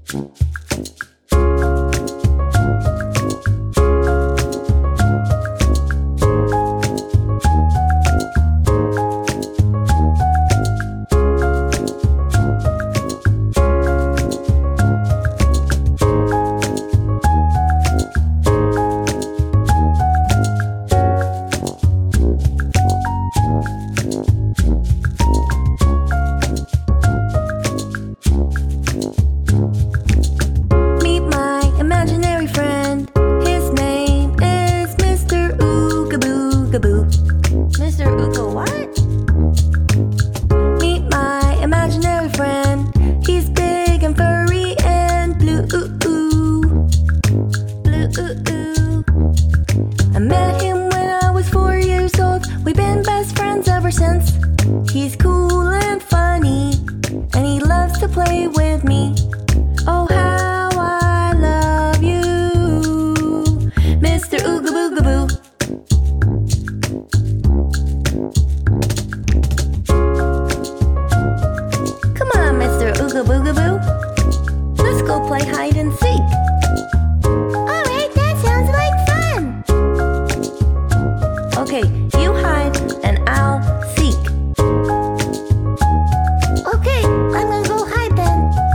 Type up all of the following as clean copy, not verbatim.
Mr. Ooga what? Meet my imaginary friend. He's big and furry and blue. Blue. I met him when I was 4 years old. We've been best friends ever since. He's cool and funny, and he loves to play with me. Oh, how I love you, Mr. Ooga Booga Boo. Come on, Mr. Ooga Booga Boo. Let's go play hide and seek. Alright, that sounds like fun. Okay, you hide and I'll seek. Okay, I'm gonna go hide then.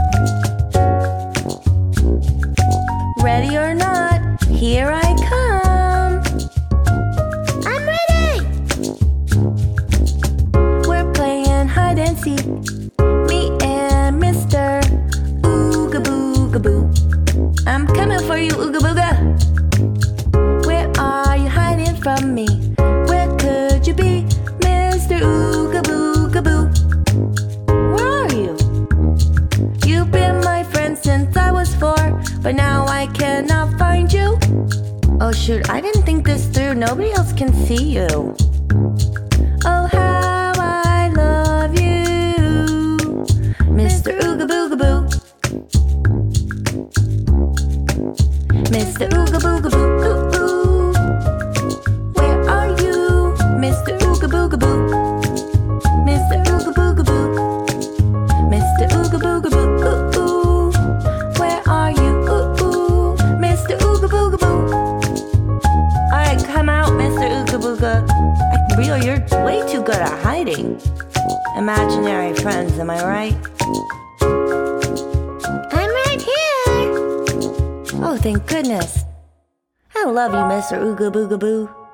Ready or not, here I come. I'm ready. We're playing hide and seek, me and Mr. Ooga Booga Boo. I'm coming for you, Ooga Booga. Where are you hiding from me? Where could you be, Mr. Ooga Booga Boo? Where are you? You've been my friend since I was 4, but now I cannot find you. Oh shoot, I didn't think this through. Nobody else can see you. Oh, how I love you, Mr. Ooga Booga Boo. Mr. Ooga Booga Boo. Ooh, ooh. Where are you, Mr. Ooga Booga Boo? Mr. Ooga Booga Boo. Mr. Ooga Booga Boo. Ooh, ooh. Where are you, ooh, ooh, Mr. Ooga Booga Boo? Alright, come out, Mr. Ooga Booga. Real, you're way too good at hiding. Imaginary friends, am I right? I'm right here. Oh, thank goodness. I love you, Mr. Ooga Booga Boo.